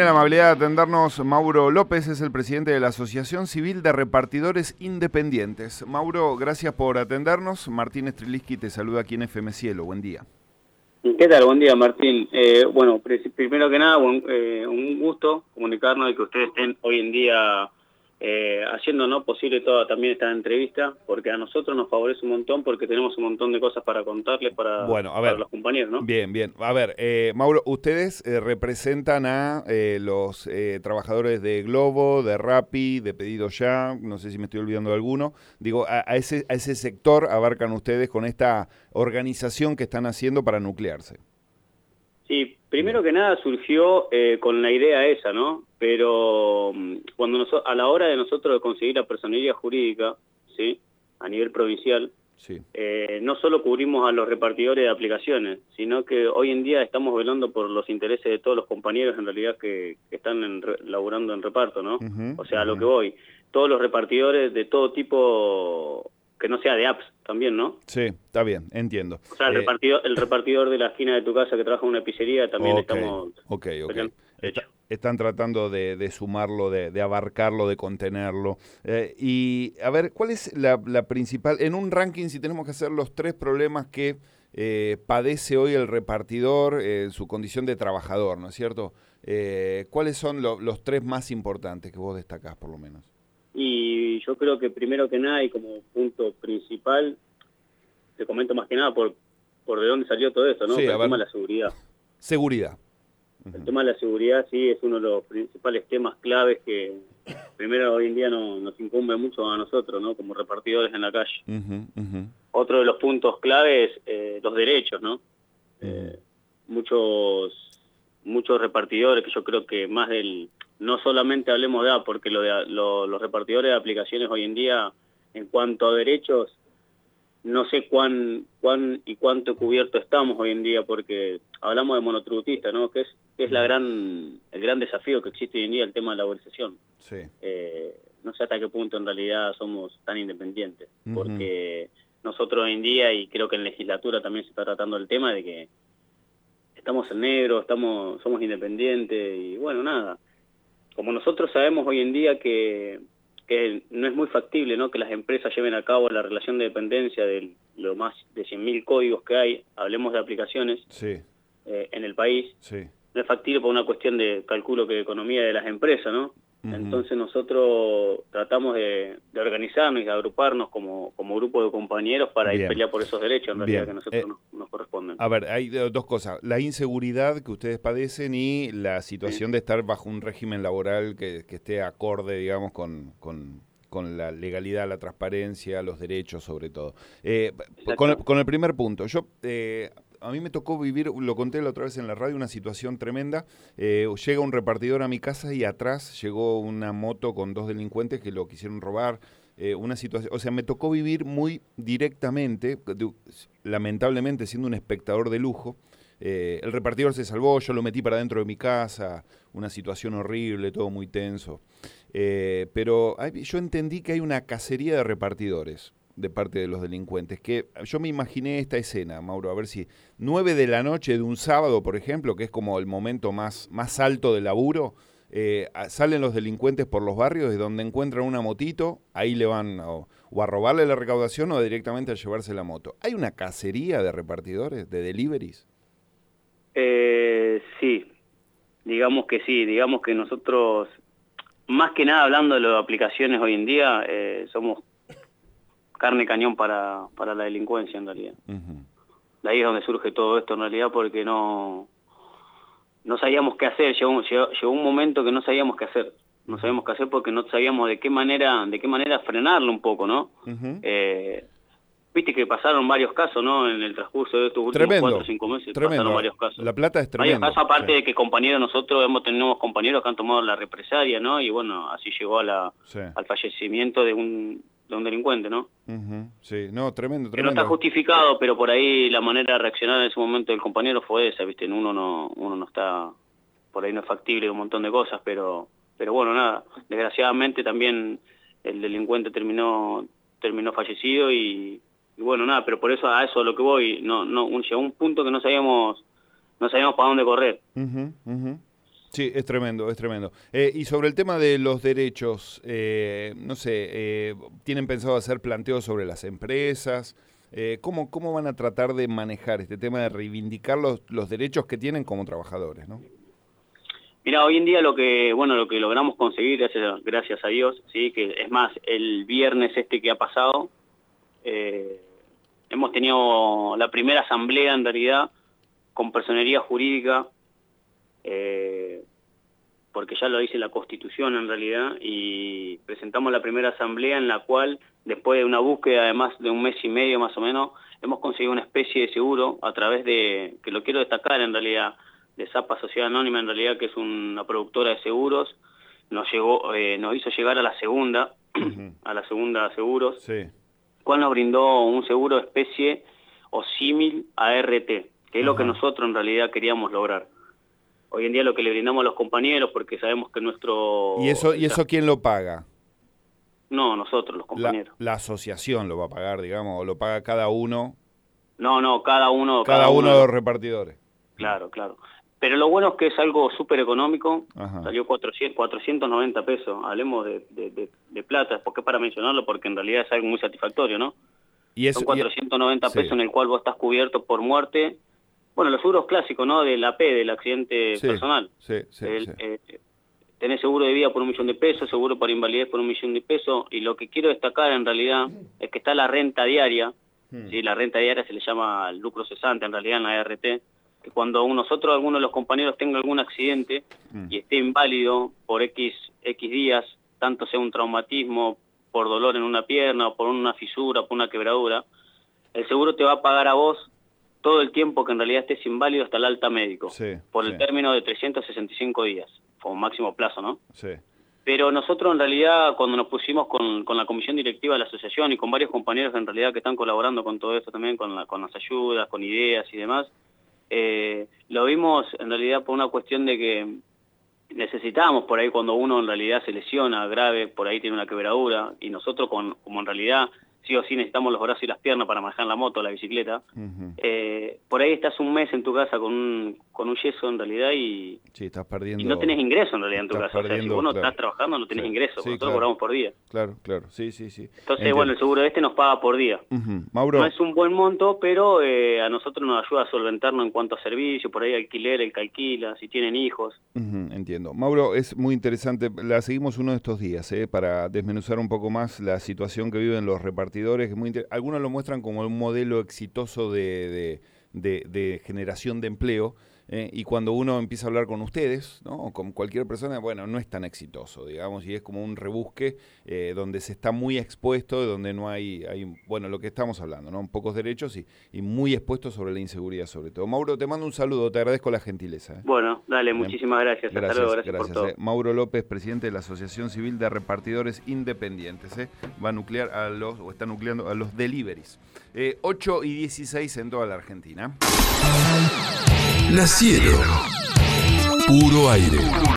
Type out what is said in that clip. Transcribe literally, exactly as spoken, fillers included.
la amabilidad de atendernos Mauro López, es el presidente de la Asociación Civil de Repartidores Independientes. Mauro, gracias por atendernos. Martín Streliski te saluda aquí en F M Cielo. Buen día. ¿Qué tal? Buen día, Martín. Eh, bueno, primero que nada, un, eh, un gusto comunicarnos y que ustedes estén hoy en día eh, haciendo ¿no? posible toda también esta entrevista, porque a nosotros nos favorece un montón, porque tenemos un montón de cosas para contarles para, bueno, a ver, para los compañeros, ¿no? Bien, bien. A ver, eh, Mauro, ustedes eh, representan a eh, los eh, trabajadores de Globo, de Rappi, de Pedido Ya, no sé si me estoy olvidando de alguno. Digo, a, a, ese, a ese sector abarcan ustedes con esta organización que están haciendo para nuclearse. Sí, primero que nada surgió eh, con la idea esa, ¿no? Pero cuando nos, a la hora de nosotros de conseguir la personería jurídica, ¿sí? A nivel provincial, sí. eh, no solo cubrimos a los repartidores de aplicaciones, sino que hoy en día estamos velando por los intereses de todos los compañeros en realidad que, que están en, laburando en reparto, ¿no? Uh-huh, o sea, uh-huh. a lo que voy, todos los repartidores de todo tipo, que no sea de apps también, ¿no? Sí, está bien, entiendo. O sea, el, eh, repartidor, el repartidor de la esquina de tu casa que trabaja en una pizzería también okay, estamos... Ok, ok. Está, están tratando de, de sumarlo, de, de abarcarlo, de contenerlo. Eh, y, a ver, ¿cuál es la, la principal... En un ranking, si tenemos que hacer los tres problemas que eh, padece hoy el repartidor eh, en su condición de trabajador, ¿no es cierto? Eh, ¿Cuáles son lo, los tres más importantes que vos destacás, por lo menos? Y yo creo que primero que nada y como punto principal, te comento más que nada por, por de dónde salió todo esto, ¿no? Sí, el ver. tema de la seguridad. Seguridad. Uh-huh. El tema de la seguridad sí es uno de los principales temas claves que primero hoy en día no, nos incumbe mucho a nosotros, ¿no? Como repartidores en la calle. Uh-huh, uh-huh. Otro de los puntos claves, eh, los derechos, ¿no? Uh-huh. Eh, muchos, muchos repartidores que yo creo que más del... No solamente hablemos de A, porque lo de, lo, los repartidores de aplicaciones hoy en día, en cuanto a derechos, no sé cuán cuán y cuánto cubierto estamos hoy en día, porque hablamos de monotributistas, ¿no? Que es, que es la gran el gran desafío que existe hoy en día, el tema de la valorización. Sí. Eh, no sé hasta qué punto en realidad somos tan independientes, uh-huh. porque nosotros hoy en día, y creo que en legislatura también se está tratando el tema de que estamos en negro, estamos somos independientes, y bueno, nada. Como nosotros sabemos hoy en día que, que no es muy factible, ¿no? Que las empresas lleven a cabo la relación de dependencia de lo más de cien mil códigos que hay, hablemos de aplicaciones, sí. eh, en el país, sí. no es factible por una cuestión de cálculo que de economía de las empresas, ¿no? Uh-huh. Entonces nosotros tratamos de, de organizarnos y de agruparnos como, como grupo de compañeros para Bien. ir a pelear por esos derechos en realidad Bien. que a nosotros eh, nos, nos corresponden. A ver, hay dos cosas, la inseguridad que ustedes padecen y la situación sí. de estar bajo un régimen laboral que, que esté acorde, digamos, con... con... con la legalidad, la transparencia, los derechos sobre todo. Eh, con, el, con el primer punto, yo eh, a mí me tocó vivir, lo conté la otra vez en la radio, una situación tremenda. Eh, llega un repartidor a mi casa y atrás llegó una moto con dos delincuentes que lo quisieron robar. Eh, una situación, o sea, me tocó vivir muy directamente, de, lamentablemente siendo un espectador de lujo. Eh, el repartidor se salvó, yo lo metí para dentro de mi casa, una situación horrible, todo muy tenso. Eh, pero hay, yo entendí que hay una cacería de repartidores de parte de los delincuentes, que yo me imaginé esta escena, Mauro, a ver si nueve de la noche de un sábado, por ejemplo, que es como el momento más, más alto del laburo, eh, salen los delincuentes por los barrios y donde encuentran una motito, ahí le van o, o a robarle la recaudación o directamente a llevarse la moto. ¿Hay una cacería de repartidores, de deliveries? Eh, sí, digamos que sí, digamos que nosotros... Más que nada, hablando de las aplicaciones hoy en día, eh, somos carne cañón para, para la delincuencia, en realidad. Uh-huh. De ahí es donde surge todo esto, en realidad, porque no no sabíamos qué hacer. Llegó, llegó, llegó un momento que no sabíamos qué hacer. No uh-huh. sabíamos qué hacer porque no sabíamos de qué manera de qué manera frenarlo un poco, ¿no? Uh-huh. Eh, viste que pasaron varios casos, ¿no? En el transcurso de estos últimos tremendo, cuatro o cinco meses tremendo. pasaron varios casos. La Plata es tremendo. Varios casos, aparte sí. de que compañeros nosotros hemos tenido compañeros que han tomado la represalia, ¿no? Y bueno, así llegó a la, sí. al fallecimiento de un, de un delincuente, ¿no? Uh-huh. Sí, no, tremendo, tremendo. Que no está justificado, pero por ahí la manera de reaccionar en ese momento del compañero fue esa, ¿viste? Uno no, uno no está, por ahí no es factible un montón de cosas, pero, pero bueno, nada. Desgraciadamente también el delincuente terminó, terminó fallecido y... Y bueno, nada, pero por eso a eso a lo que voy, no no un, llegó un punto que no sabíamos no sabíamos para dónde correr. Uh-huh, uh-huh. Sí, es tremendo, es tremendo. Eh, y sobre el tema de los derechos, eh, no sé, eh, ¿tienen pensado hacer planteos sobre las empresas? Eh, ¿cómo, ¿Cómo van a tratar de manejar este tema de reivindicar los, los derechos que tienen como trabajadores, ¿no? Mira, hoy en día lo que, bueno, lo que logramos conseguir, gracias, gracias a Dios, sí, que es más, el viernes este que ha pasado, eh, hemos tenido la primera asamblea en realidad con personería jurídica, eh, porque ya lo dice la Constitución en realidad, y presentamos la primera asamblea en la cual, después de una búsqueda de más de un mes y medio más o menos, hemos conseguido una especie de seguro a través de, que lo quiero destacar en realidad, de Zapa Sociedad Anónima, en realidad, que es una productora de seguros, nos llegó, eh, nos hizo llegar a la segunda, uh-huh. a la segunda seguros, sí. cual nos brindó un seguro especie o símil a R T, que es uh-huh. lo que nosotros en realidad queríamos lograr. Hoy en día lo que le brindamos a los compañeros, porque sabemos que nuestro... ¿Y eso, ¿y eso quién lo paga? No, nosotros, los compañeros. La, la asociación lo va a pagar, digamos, o lo paga cada uno. No, no, cada uno... Cada, cada uno, uno de los repartidores. Claro, claro. Pero lo bueno es que es algo súper económico, Ajá. salió cuatrocientos, cuatrocientos noventa pesos, hablemos de, de, de, de plata, porque es para mencionarlo, porque en realidad es algo muy satisfactorio, ¿no? Y eso, Son cuatrocientos noventa y, pesos sí. en el cual vos estás cubierto por muerte, bueno, los seguros clásicos, ¿no? Del A P, del accidente sí, personal. Sí, sí, el, sí. Eh, tenés seguro de vida por un millón de pesos, seguro para invalidez por un millón de pesos, y lo que quiero destacar en realidad es que está la renta diaria, hmm. ¿sí? La renta diaria se le llama lucro cesante en realidad en la R T, que cuando nosotros, alguno de los compañeros tenga algún accidente mm. y esté inválido por X, X días, tanto sea un traumatismo, por dolor en una pierna, o por una fisura, por una quebradura, el seguro te va a pagar a vos todo el tiempo que en realidad estés inválido hasta el alta médico, sí, por el sí. término de trescientos sesenta y cinco días, como máximo plazo, ¿no? Sí. Pero nosotros en realidad, cuando nos pusimos con, con la comisión directiva de la asociación y con varios compañeros en realidad que están colaborando con todo esto también, con, la, con las ayudas, con ideas y demás, Eh, lo vimos en realidad por una cuestión de que necesitábamos por ahí cuando uno en realidad se lesiona grave, por ahí tiene una quebradura, y nosotros con, como en realidad sí o sí necesitamos los brazos y las piernas para manejar la moto, la bicicleta, uh-huh. eh, por ahí estás un mes en tu casa con un, con un yeso en realidad y, sí, estás perdiendo, y no tenés ingreso en realidad en tu casa, o sea, si vos no claro. estás trabajando no tenés sí. ingreso, sí, nosotros claro. cobramos por día. Claro, claro, sí, sí, sí. Entonces, Entiendo. bueno, el seguro este nos paga por día. Uh-huh. Mauro. No es un buen monto, pero eh, a nosotros nos ayuda a solventarnos en cuanto a servicio, por ahí alquiler, el que alquila, si tienen hijos. Uh-huh, entiendo. Mauro, es muy interesante, la seguimos uno de estos días, eh, para desmenuzar un poco más la situación que viven los repartidores, que es muy inter... algunos lo muestran como un modelo exitoso de, de, de, de generación de empleo, eh, y cuando uno empieza a hablar con ustedes, ¿no? O con cualquier persona, bueno, no es tan exitoso, digamos, y es como un rebusque eh, donde se está muy expuesto, donde no hay, hay, bueno, lo que estamos hablando, ¿no? Pocos derechos y, y muy expuesto sobre la inseguridad sobre todo. Mauro, te mando un saludo, te agradezco la gentileza. ¿eh? Bueno, dale, Bien. muchísimas gracias. Gracias, Hasta luego, gracias, gracias por todo. Eh. Mauro López, presidente de la Asociación Civil de Repartidores Independientes, ¿eh? va a nuclear a los, o está nucleando a los deliveries. Eh, ocho y dieciséis en toda la Argentina. La Cielo. Puro aire.